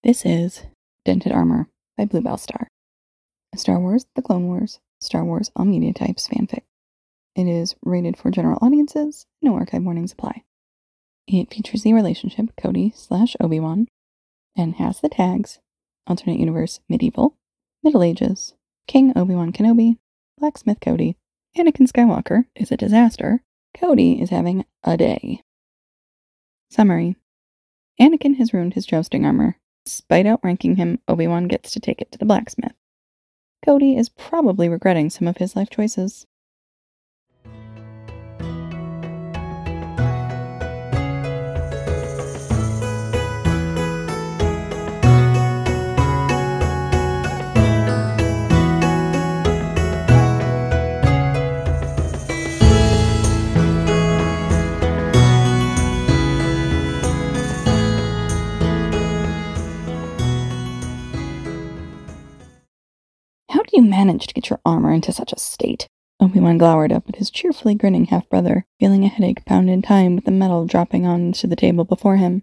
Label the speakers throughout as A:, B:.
A: This is Dented Armor by Bluebell Star, a Star Wars The Clone Wars, Star Wars All Media Types fanfic. It is rated for general audiences, no archive warnings apply. It features the relationship Cody/Obi-Wan and has the tags Alternate Universe Medieval, Middle Ages, King Obi-Wan Kenobi, Blacksmith Cody, Anakin Skywalker is a disaster, Cody is having a day. Summary: Anakin has ruined his jousting armor. Despite outranking him, Obi-Wan gets to take it to the blacksmith. Cody is probably regretting some of his life choices. How do you manage to get your armor into such a state? Obi-Wan glowered up at his cheerfully grinning half-brother, feeling a headache pound in time with the metal dropping onto the table before him.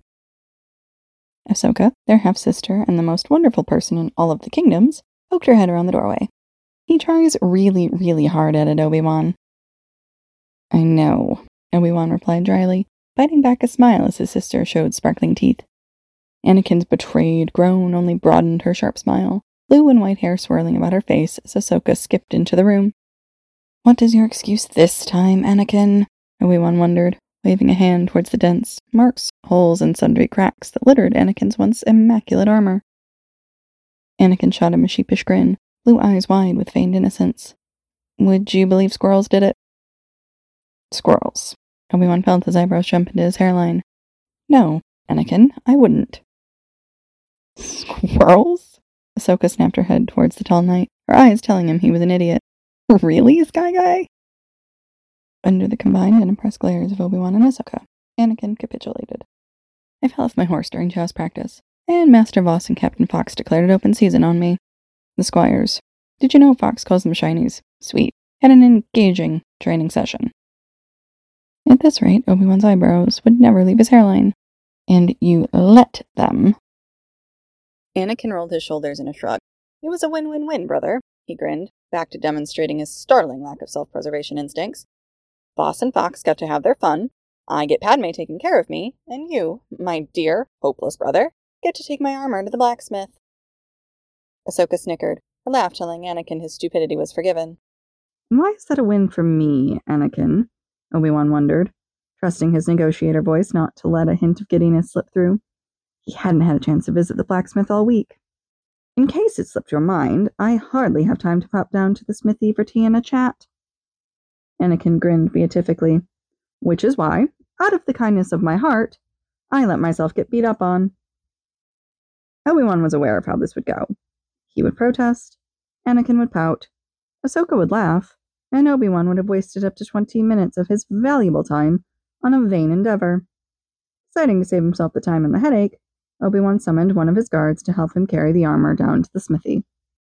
A: Ahsoka, their half-sister and the most wonderful person in all of the kingdoms, poked her head around the doorway. He tries really, really hard at it, Obi-Wan. I know, Obi-Wan replied dryly, biting back a smile as his sister showed sparkling teeth. Anakin's betrayed groan only broadened her sharp smile, blue and white hair swirling about her face as Ahsoka skipped into the room. What is your excuse this time, Anakin? Obi-Wan wondered, waving a hand towards the dents, marks, holes, and sundry cracks that littered Anakin's once immaculate armor. Anakin shot him a sheepish grin, blue eyes wide with feigned innocence. Would you believe squirrels did it? Squirrels. Obi-Wan felt his eyebrows jump into his hairline. No, Anakin, I wouldn't. Squirrels? Ahsoka snapped her head towards the tall knight, her eyes telling him he was an idiot. Really, Sky Guy? Under the combined and impressed glares of Obi-Wan and Ahsoka, Anakin capitulated. I fell off my horse during joust practice, and Master Voss and Captain Fox declared it open season on me. The squires. Did you know Fox calls them shinies? Sweet. Had an engaging training session. At this rate, Obi-Wan's eyebrows would never leave his hairline. And you let them. Anakin rolled his shoulders in a shrug. It was a win-win-win, brother, he grinned, back to demonstrating his startling lack of self-preservation instincts. Voss and Fox got to have their fun, I get Padme taking care of me, and you, my dear, hopeless brother, get to take my armor to the blacksmith. Ahsoka snickered, her laugh telling Anakin his stupidity was forgiven. Why is that a win for me, Anakin? Obi-Wan wondered, trusting his negotiator voice not to let a hint of giddiness slip through. He hadn't had a chance to visit the blacksmith all week. In case it slipped your mind, I hardly have time to pop down to the smithy for tea and a chat. Anakin grinned beatifically, which is why, out of the kindness of my heart, I let myself get beat up on. Obi-Wan was aware of how this would go. He would protest, Anakin would pout, Ahsoka would laugh, and Obi-Wan would have wasted up to 20 minutes of his valuable time on a vain endeavor. Deciding to save himself the time and the headache, Obi-Wan summoned one of his guards to help him carry the armor down to the smithy.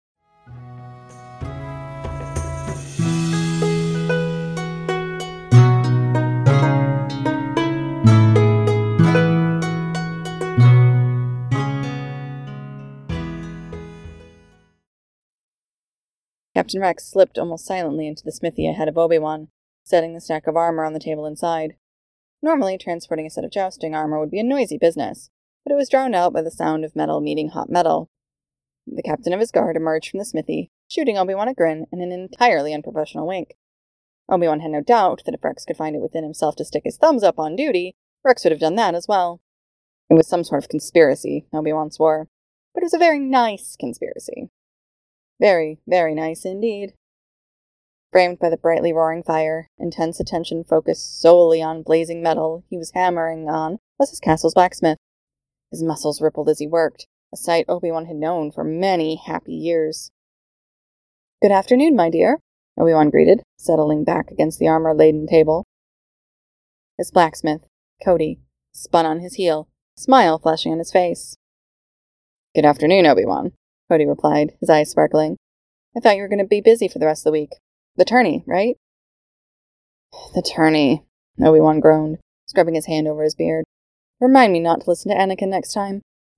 A: Captain Rex slipped almost silently into the smithy ahead of Obi-Wan, setting the stack of armor on the table inside. Normally, transporting a set of jousting armor would be a noisy business, but it was drowned out by the sound of metal meeting hot metal. The captain of his guard emerged from the smithy, shooting Obi-Wan a grin and an entirely unprofessional wink. Obi-Wan had no doubt that if Rex could find it within himself to stick his thumbs up on duty, Rex would have done that as well. It was some sort of conspiracy, Obi-Wan swore, but it was a very nice conspiracy. Very, very nice indeed. Framed by the brightly roaring fire, intense attention focused solely on blazing metal he was hammering on, was his castle's blacksmith. His muscles rippled as he worked, a sight Obi-Wan had known for many happy years. Good afternoon, my dear, Obi-Wan greeted, settling back against the armor-laden table. His blacksmith, Cody, spun on his heel, a smile flashing on his face. Good afternoon, Obi-Wan, Cody replied, his eyes sparkling. I thought you were going to be busy for the rest of the week. The tourney, right? The tourney, Obi-Wan groaned, scrubbing his hand over his beard. Remind me not to listen to Anakin next time.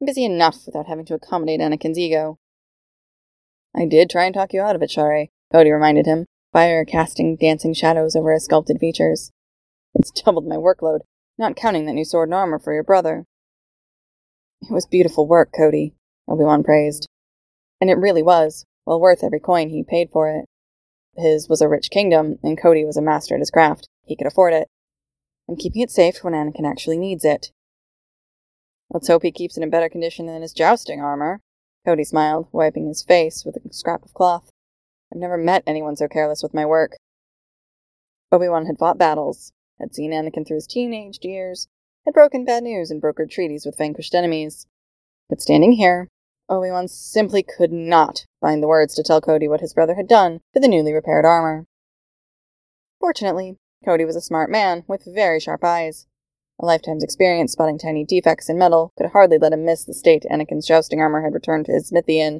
A: I'm busy enough without having to accommodate Anakin's ego. I did try and talk you out of it, Shari, Cody reminded him, fire casting dancing shadows over his sculpted features. It's doubled my workload, not counting that new sword and armor for your brother. It was beautiful work, Cody, Obi-Wan praised. And it really was, well worth every coin he paid for it. His was a rich kingdom, and Cody was a master at his craft. He could afford it. I'm keeping it safe when Anakin actually needs it. Let's hope he keeps it in better condition than his jousting armor, Cody smiled, wiping his face with a scrap of cloth. I've never met anyone so careless with my work. Obi-Wan had fought battles, had seen Anakin through his teenage years, had broken bad news and brokered treaties with vanquished enemies. But standing here, Obi-Wan simply could not find the words to tell Cody what his brother had done to the newly repaired armor. Fortunately, Cody was a smart man with very sharp eyes. A lifetime's experience spotting tiny defects in metal could hardly let him miss the state Anakin's jousting armor had returned to his smithy in.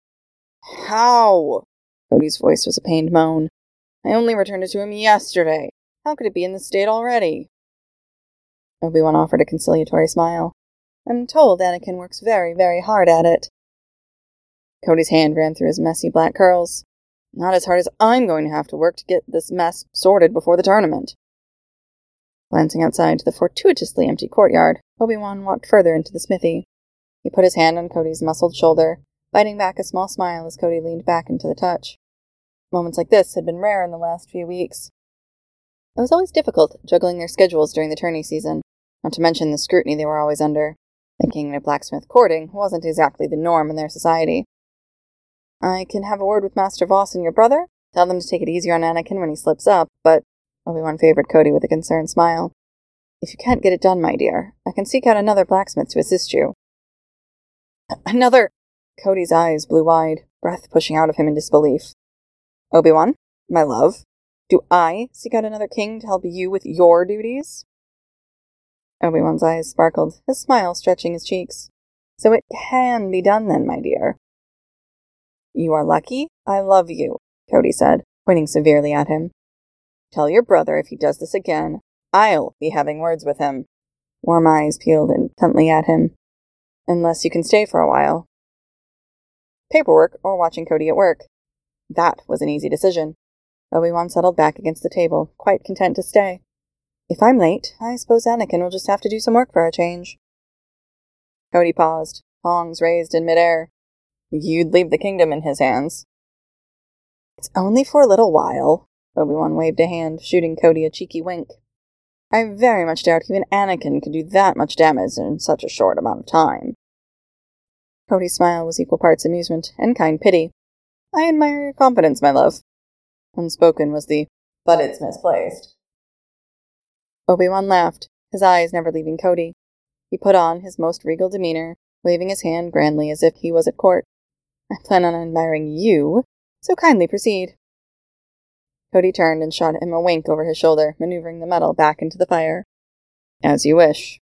A: How? Cody's voice was a pained moan. I only returned it to him yesterday. How could it be in this state already? Obi-Wan offered a conciliatory smile. I'm told Anakin works very, very hard at it. Cody's hand ran through his messy black curls. Not as hard as I'm going to have to work to get this mess sorted before the tournament. Glancing outside to the fortuitously empty courtyard, Obi-Wan walked further into the smithy. He put his hand on Cody's muscled shoulder, biting back a small smile as Cody leaned back into the touch. Moments like this had been rare in the last few weeks. It was always difficult juggling their schedules during the tourney season, not to mention the scrutiny they were always under. Thinking a blacksmith courting wasn't exactly the norm in their society. I can have a word with Master Voss and your brother? Tell them to take it easier on Anakin when he slips up, but Obi-Wan favored Cody with a concerned smile. If you can't get it done, my dear, I can seek out another blacksmith to assist you. Another? Cody's eyes blew wide, breath pushing out of him in disbelief. Obi-Wan, my love, do I seek out another king to help you with your duties? Obi-Wan's eyes sparkled, his smile stretching his cheeks. So it can be done then, my dear. You are lucky. I love you, Cody said, pointing severely at him. Tell your brother if he does this again, I'll be having words with him. Warm eyes peeled intently at him. Unless you can stay for a while. Paperwork or watching Cody at work. That was an easy decision. Obi-Wan settled back against the table, quite content to stay. If I'm late, I suppose Anakin will just have to do some work for a change. Cody paused, tongs raised in midair. You'd leave the kingdom in his hands. It's only for a little while. Obi-Wan waved a hand, shooting Cody a cheeky wink. I very much doubt even Anakin could do that much damage in such a short amount of time. Cody's smile was equal parts amusement and kind pity. I admire your confidence, my love. Unspoken was the, but it's misplaced. Obi-Wan laughed, his eyes never leaving Cody. He put on his most regal demeanor, waving his hand grandly as if he was at court. I plan on admiring you, so kindly proceed. Cody turned and shot him a wink over his shoulder, maneuvering the metal back into the fire. As you wish.